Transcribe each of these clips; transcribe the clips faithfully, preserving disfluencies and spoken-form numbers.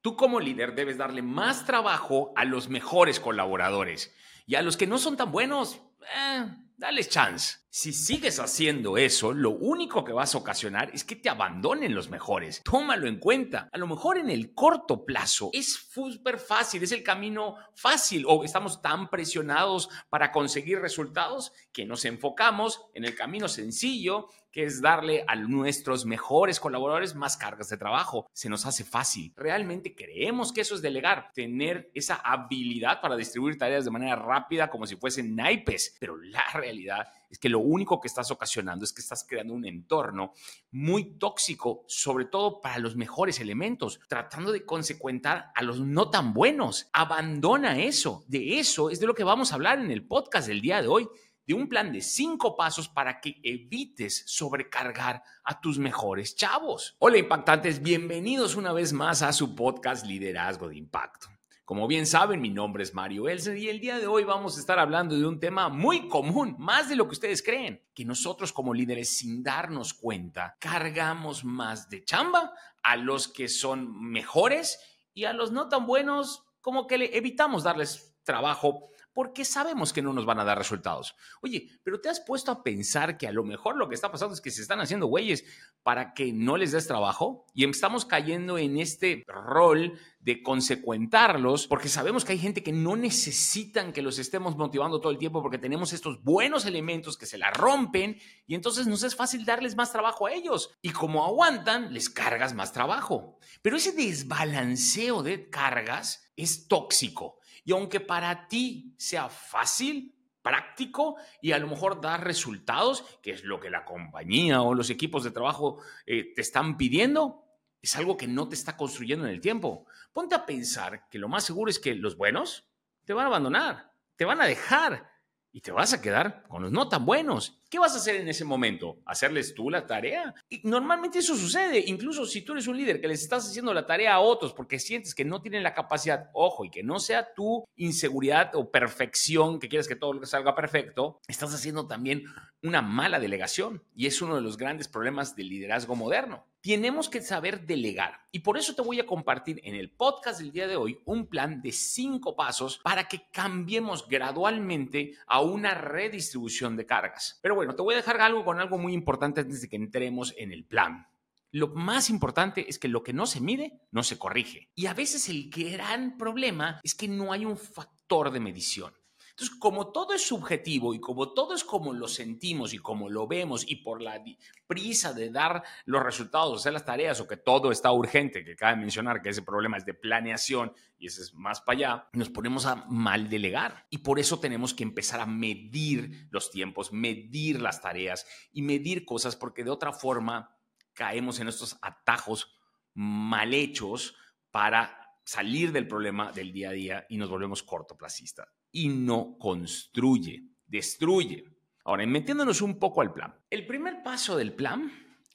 Tú como líder debes darle más trabajo a los mejores colaboradores y a los que no son tan buenos, eh, dales chance. Si sigues haciendo eso, lo único que vas a ocasionar es que te abandonen los mejores. Tómalo en cuenta. A lo mejor en el corto plazo es súper fácil, es el camino fácil o estamos tan presionados para conseguir resultados que nos enfocamos en el camino sencillo, que es darle a nuestros mejores colaboradores más cargas de trabajo. Se nos hace fácil. Realmente creemos que eso es delegar, tener esa habilidad para distribuir tareas de manera rápida como si fuesen naipes, pero la realidad es que lo único que estás ocasionando es que estás creando un entorno muy tóxico, sobre todo para los mejores elementos, tratando de consecuentar a los no tan buenos. Abandona eso. De eso es de lo que vamos a hablar en el podcast del día de hoy, de un plan de cinco pasos para que evites sobrecargar a tus mejores chavos. Hola, impactantes, bienvenidos una vez más a su podcast Liderazgo de Impacto. Como bien saben, mi nombre es Mario Elser y el día de hoy vamos a estar hablando de un tema muy común, más de lo que ustedes creen, que nosotros como líderes, sin darnos cuenta, cargamos más de chamba a los que son mejores y a los no tan buenos, como que le evitamos darles trabajo porque sabemos que no nos van a dar resultados. Oye, pero ¿te has puesto a pensar que a lo mejor lo que está pasando es que se están haciendo güeyes para que no les des trabajo? Y estamos cayendo en este rol de consecuentarlos porque sabemos que hay gente que no necesitan que los estemos motivando todo el tiempo porque tenemos estos buenos elementos que se la rompen y entonces nos es fácil darles más trabajo a ellos. Y como aguantan, les cargas más trabajo. Pero ese desbalanceo de cargas es tóxico. Y aunque para ti sea fácil, práctico y a lo mejor dar resultados, que es lo que la compañía o los equipos de trabajo eh, te están pidiendo, es algo que no te está construyendo en el tiempo. Ponte a pensar que lo más seguro es que los buenos te van a abandonar, te van a dejar y te vas a quedar con los no tan buenos. ¿Qué vas a hacer en ese momento? ¿Hacerles tú la tarea? Y normalmente eso sucede. Incluso si tú eres un líder que les estás haciendo la tarea a otros porque sientes que no tienen la capacidad, ojo, y que no sea tu inseguridad o perfección, que quieres que todo salga perfecto, estás haciendo también una mala delegación. Y es uno de los grandes problemas del liderazgo moderno. Tenemos que saber delegar. Y por eso te voy a compartir en el podcast del día de hoy un plan de cinco pasos para que cambiemos gradualmente a una redistribución de cargas. Pero bueno, te voy a dejar algo con algo muy importante antes de que entremos en el plan. Lo más importante es que lo que no se mide, no se corrige. Y a veces el gran problema es que no hay un factor de medición. Entonces, como todo es subjetivo y como todo es como lo sentimos y como lo vemos y por la prisa de dar los resultados, hacer las tareas o que todo está urgente, que cabe mencionar que ese problema es de planeación y ese es más para allá, nos ponemos a mal delegar. Y por eso tenemos que empezar a medir los tiempos, medir las tareas y medir cosas porque de otra forma caemos en estos atajos mal hechos para salir del problema del día a día y nos volvemos cortoplacistas. Y no construye, destruye. Ahora, metiéndonos un poco al plan. El primer paso del plan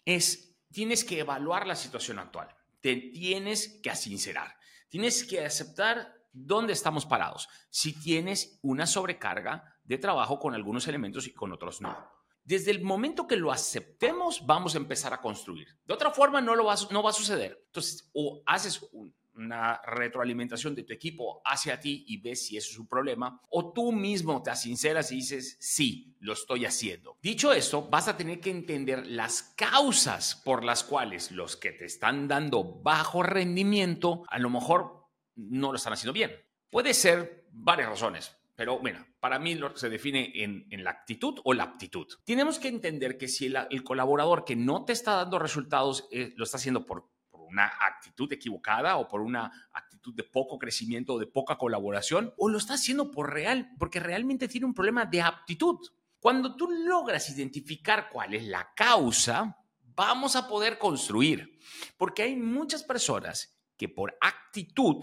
es, tienes que evaluar la situación actual. Te tienes que sincerar. Tienes que aceptar dónde estamos parados. Si tienes una sobrecarga de trabajo con algunos elementos y con otros no. Desde el momento que lo aceptemos, vamos a empezar a construir. De otra forma, no, lo va, no va a suceder. Entonces, o haces un una retroalimentación de tu equipo hacia ti y ves si eso es un problema, o tú mismo te sinceras y dices, sí, lo estoy haciendo. Dicho esto, vas a tener que entender las causas por las cuales los que te están dando bajo rendimiento, a lo mejor no lo están haciendo bien. Puede ser varias razones, pero mira, para mí lo se define en, en la actitud o la aptitud. Tenemos que entender que si el, el colaborador que no te está dando resultados eh, lo está haciendo por una actitud equivocada o por una actitud de poco crecimiento o de poca colaboración, o lo está haciendo por real, porque realmente tiene un problema de aptitud. Cuando tú logras identificar cuál es la causa, vamos a poder construir, porque hay muchas personas que por actitud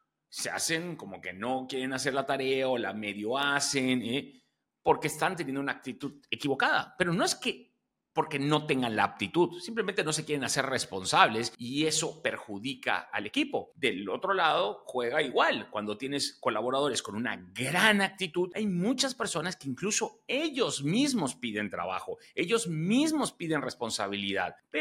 se hacen como que no quieren hacer la tarea o la medio hacen, ¿eh? porque están teniendo una actitud equivocada, pero no es que porque no tengan la aptitud, simplemente no se quieren hacer responsables y eso perjudica al equipo. Del otro lado, juega igual. Cuando tienes colaboradores con una gran actitud, hay muchas personas que incluso ellos mismos piden trabajo, ellos mismos piden responsabilidad, pero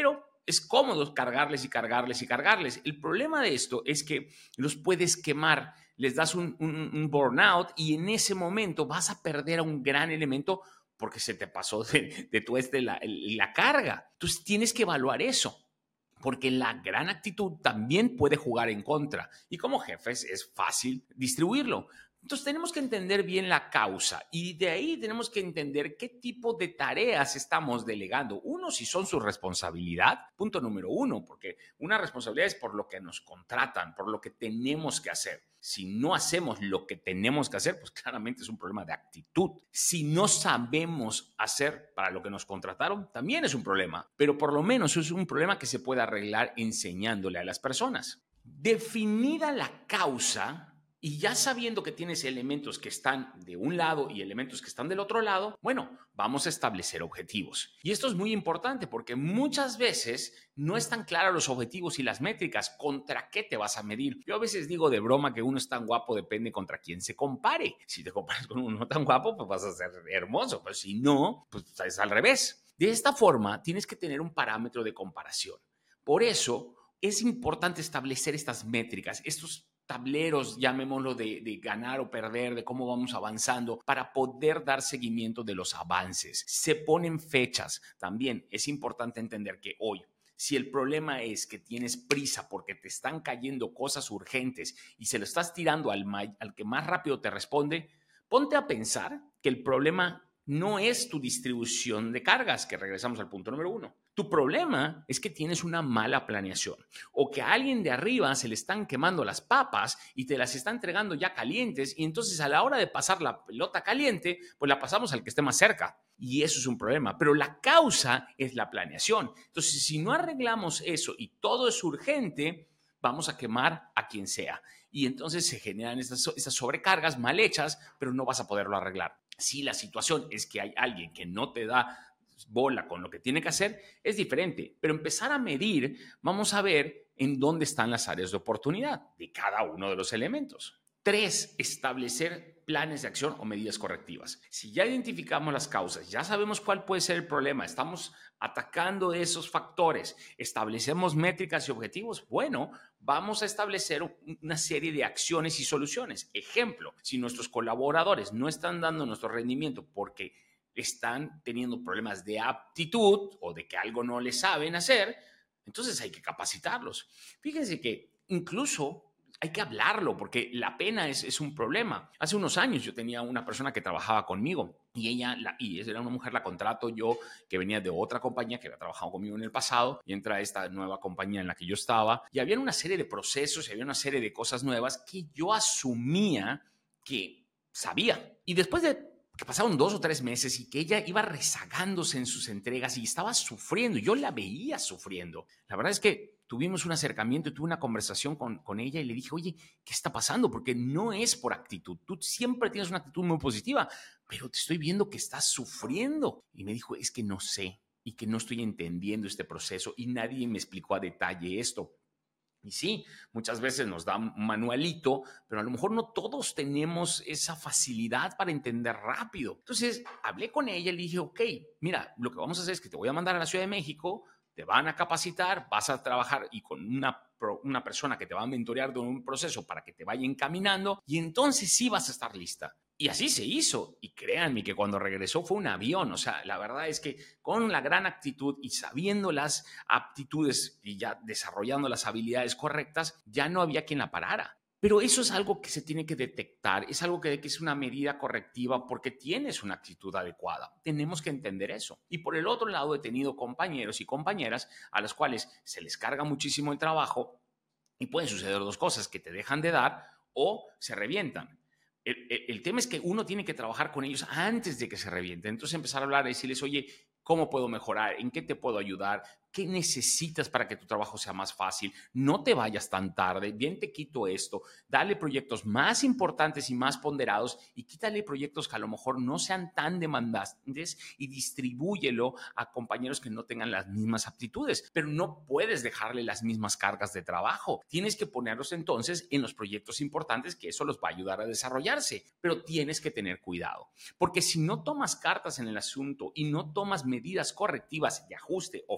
es cómodo cargarles y cargarles y cargarles. El problema de esto es que los puedes quemar, les das un, un, un burnout y en ese momento vas a perder a un gran elemento porque se te pasó de, de tu este la, la carga. Entonces tienes que evaluar eso, porque la gran actitud también puede jugar en contra. Y como jefes es fácil distribuirlo. Entonces tenemos que entender bien la causa y de ahí tenemos que entender qué tipo de tareas estamos delegando. Uno, si son su responsabilidad, punto número uno, porque una responsabilidad es por lo que nos contratan, por lo que tenemos que hacer. Si no hacemos lo que tenemos que hacer, pues claramente es un problema de actitud. Si no sabemos hacer para lo que nos contrataron, también es un problema, pero por lo menos es un problema que se puede arreglar enseñándole a las personas. Definida la causa, y ya sabiendo que tienes elementos que están de un lado y elementos que están del otro lado, bueno, vamos a establecer objetivos. Y esto es muy importante porque muchas veces no están claros los objetivos y las métricas. ¿Contra qué te vas a medir? Yo a veces digo de broma que uno es tan guapo, depende contra quién se compare. Si te comparas con uno tan guapo, pues vas a ser hermoso. Pero si no, pues es al revés. De esta forma, tienes que tener un parámetro de comparación. Por eso es importante establecer estas métricas, estos tableros, llamémoslo, de, de ganar o perder, de cómo vamos avanzando, para poder dar seguimiento de los avances. Se ponen fechas. También es importante entender que hoy, si el problema es que tienes prisa porque te están cayendo cosas urgentes y se lo estás tirando al, al que más rápido te responde, ponte a pensar que el problema no es tu distribución de cargas, que regresamos al punto número uno. Tu problema es que tienes una mala planeación o que a alguien de arriba se le están quemando las papas y te las está entregando ya calientes y entonces a la hora de pasar la pelota caliente, pues la pasamos al que esté más cerca. Y eso es un problema, pero la causa es la planeación. Entonces, si no arreglamos eso y todo es urgente, vamos a quemar a quien sea. Y entonces se generan estas, estas sobrecargas mal hechas, pero no vas a poderlo arreglar. Si la situación es que hay alguien que no te da bola con lo que tiene que hacer, es diferente. Pero empezar a medir, vamos a ver en dónde están las áreas de oportunidad de cada uno de los elementos. Tres, establecer planes de acción o medidas correctivas. Si ya identificamos las causas, ya sabemos cuál puede ser el problema, estamos atacando esos factores, establecemos métricas y objetivos, bueno, vamos a establecer una serie de acciones y soluciones. Ejemplo, si nuestros colaboradores no están dando nuestro rendimiento porque están teniendo problemas de aptitud o de que algo no le saben hacer, entonces hay que capacitarlos. Fíjense que incluso hay que hablarlo porque la pena es, es un problema. Hace unos años yo tenía una persona que trabajaba conmigo y ella, la, y era una mujer, la contrato yo, que venía de otra compañía que había trabajado conmigo en el pasado y entra a esta nueva compañía en la que yo estaba y había una serie de procesos y había una serie de cosas nuevas que yo asumía que sabía. Y después de que pasaron dos o tres meses y que ella iba rezagándose en sus entregas y estaba sufriendo. Yo la veía sufriendo. La verdad es que tuvimos un acercamiento y tuve una conversación con, con ella y le dije, oye, ¿qué está pasando? Porque no es por actitud. Tú siempre tienes una actitud muy positiva, pero te estoy viendo que estás sufriendo. Y me dijo, es que no sé y que no estoy entendiendo este proceso y nadie me explicó a detalle esto. Y sí, muchas veces nos da un manualito, pero a lo mejor no todos tenemos esa facilidad para entender rápido. Entonces, hablé con ella y le dije, ok, mira, lo que vamos a hacer es que te voy a mandar a la Ciudad de México, te van a capacitar, vas a trabajar y con una, una persona que te va a mentorear de un proceso para que te vaya encaminando y entonces sí vas a estar lista. Y así se hizo. Y créanme que cuando regresó fue un avión. O sea, la verdad es que con la gran actitud y sabiendo las aptitudes y ya desarrollando las habilidades correctas, ya no había quien la parara. Pero eso es algo que se tiene que detectar, es algo que, que es una medida correctiva porque tienes una actitud adecuada. Tenemos que entender eso. Y por el otro lado, he tenido compañeros y compañeras a las cuales se les carga muchísimo el trabajo y pueden suceder dos cosas, que te dejan de dar o se revientan. El, el, el tema es que uno tiene que trabajar con ellos antes de que se revienten. Entonces empezar a hablar y decirles, oye, ¿cómo puedo mejorar? ¿En qué te puedo ayudar? ¿Qué necesitas para que tu trabajo sea más fácil? No te vayas tan tarde. Bien, te quito esto. Dale proyectos más importantes y más ponderados y quítale proyectos que a lo mejor no sean tan demandantes y distribúyelo a compañeros que no tengan las mismas aptitudes. Pero no puedes dejarle las mismas cargas de trabajo. Tienes que ponerlos entonces en los proyectos importantes, que eso los va a ayudar a desarrollarse. Pero tienes que tener cuidado, porque si no tomas cartas en el asunto y no tomas medidas correctivas de ajuste o famosos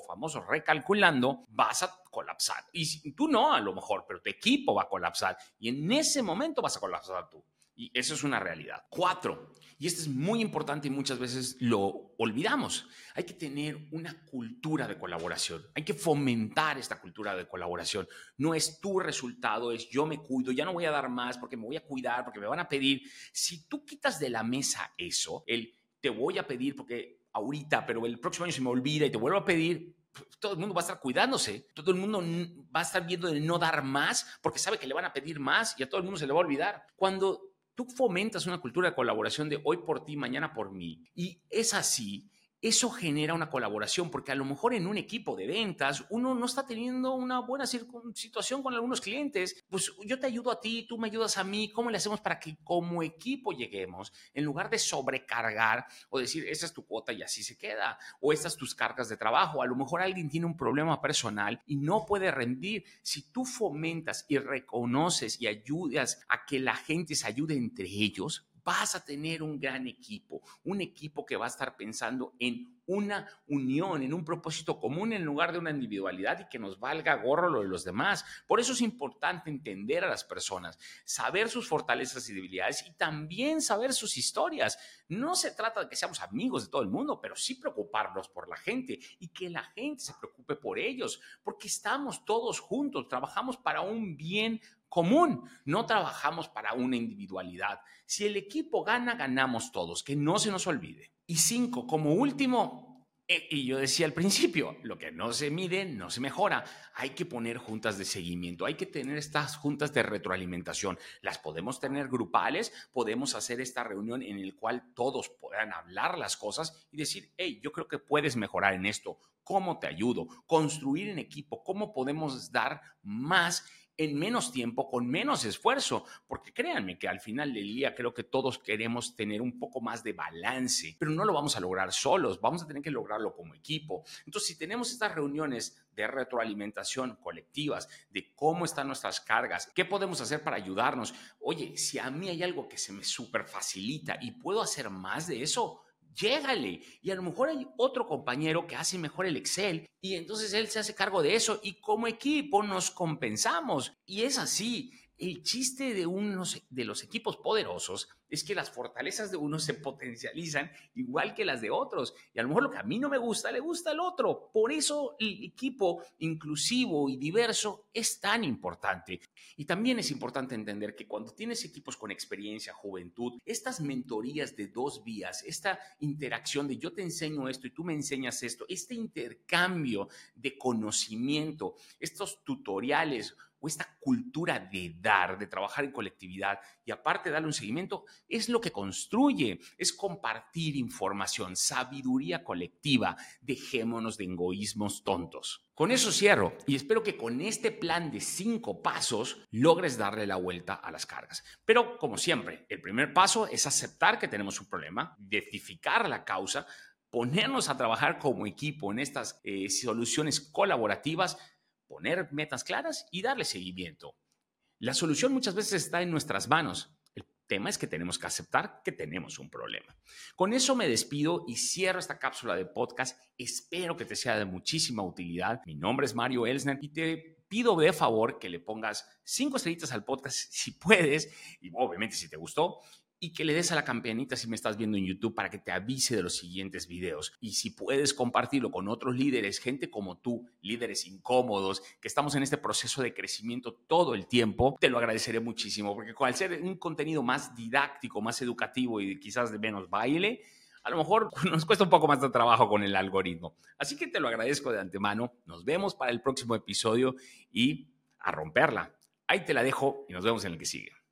recalculando, vas a colapsar. Y si, tú no, a lo mejor, pero tu equipo va a colapsar. Y en ese momento vas a colapsar tú. Y eso es una realidad. Cuatro, y esto es muy importante y muchas veces lo olvidamos, hay que tener una cultura de colaboración. Hay que fomentar esta cultura de colaboración. No es tu resultado, es yo me cuido, ya no voy a dar más porque me voy a cuidar, porque me van a pedir. Si tú quitas de la mesa eso, el te voy a pedir porque ahorita, pero el próximo año se me olvida y te vuelvo a pedir, todo el mundo va a estar cuidándose, todo el mundo va a estar viendo de no dar más porque sabe que le van a pedir más y a todo el mundo se le va a olvidar. Cuando tú fomentas una cultura de colaboración de hoy por ti, mañana por mí, y es así, eso genera una colaboración, porque a lo mejor en un equipo de ventas uno no está teniendo una buena situación con algunos clientes. Pues yo te ayudo a ti, tú me ayudas a mí. ¿Cómo le hacemos para que como equipo lleguemos? En lugar de sobrecargar o decir, esa es tu cuota y así se queda, o estas tus cargas de trabajo. A lo mejor alguien tiene un problema personal y no puede rendir. Si tú fomentas y reconoces y ayudas a que la gente se ayude entre ellos, vas a tener un gran equipo, un equipo que va a estar pensando en una unión, en un propósito común en lugar de una individualidad y que nos valga gorro lo de los demás. Por eso es importante entender a las personas, saber sus fortalezas y debilidades y también saber sus historias. No se trata de que seamos amigos de todo el mundo, pero sí preocuparnos por la gente y que la gente se preocupe por ellos, porque estamos todos juntos, trabajamos para un bien común, no trabajamos para una individualidad. Si el equipo gana, ganamos todos, que no se nos olvide. Y cinco, como último, eh, y yo decía al principio, lo que no se mide, no se mejora. Hay que poner juntas de seguimiento, hay que tener estas juntas de retroalimentación. Las podemos tener grupales, podemos hacer esta reunión en la cual todos puedan hablar las cosas y decir, hey, yo creo que puedes mejorar en esto. ¿Cómo te ayudo? Construir en equipo, ¿cómo podemos dar más en menos tiempo, con menos esfuerzo? Porque créanme que al final del día creo que todos queremos tener un poco más de balance, pero no lo vamos a lograr solos, vamos a tener que lograrlo como equipo. Entonces, si tenemos estas reuniones de retroalimentación colectivas, de cómo están nuestras cargas, qué podemos hacer para ayudarnos. Oye, si a mí hay algo que se me súper facilita y puedo hacer más de eso, llégale. Y a lo mejor hay otro compañero que hace mejor el Excel y entonces él se hace cargo de eso y como equipo nos compensamos. Y es así. El chiste de unos de los equipos poderosos es que las fortalezas de unos se potencializan igual que las de otros. Y a lo mejor lo que a mí no me gusta, le gusta al otro. Por eso el equipo inclusivo y diverso es tan importante. Y también es importante entender que cuando tienes equipos con experiencia, juventud, estas mentorías de dos vías, esta interacción de yo te enseño esto y tú me enseñas esto, este intercambio de conocimiento, estos tutoriales o esta cultura de dar, de trabajar en colectividad y aparte darle un seguimiento, es lo que construye, es compartir información, sabiduría colectiva, dejémonos de egoísmos tontos. Con eso cierro y espero que con este plan de cinco pasos logres darle la vuelta a las cargas. Pero como siempre, el primer paso es aceptar que tenemos un problema, identificar la causa, ponernos a trabajar como equipo en estas eh, soluciones colaborativas, poner metas claras y darle seguimiento. La solución muchas veces está en nuestras manos. El tema es que tenemos que aceptar que tenemos un problema. Con eso me despido y cierro esta cápsula de podcast. Espero que te sea de muchísima utilidad. Mi nombre es Mario Elsner y te pido de favor que le pongas cinco estrellitas al podcast si puedes y obviamente si te gustó. Y que le des a la campanita si me estás viendo en YouTube para que te avise de los siguientes videos. Y si puedes compartirlo con otros líderes, gente como tú, líderes incómodos, que estamos en este proceso de crecimiento todo el tiempo, te lo agradeceré muchísimo. Porque al ser un contenido más didáctico, más educativo y quizás de menos baile, a lo mejor nos cuesta un poco más de trabajo con el algoritmo. Así que te lo agradezco de antemano. Nos vemos para el próximo episodio y a romperla. Ahí te la dejo y nos vemos en el que sigue.